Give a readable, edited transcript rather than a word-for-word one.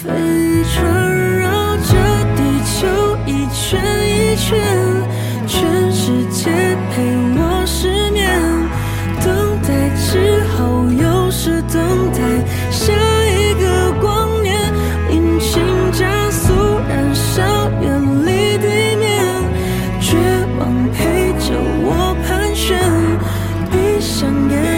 飞船绕着地球一圈一圈，全世界陪我10年，等待之后又是等待下一个光年，引擎加速燃烧，远离地面，绝望陪着我盘旋，闭上眼。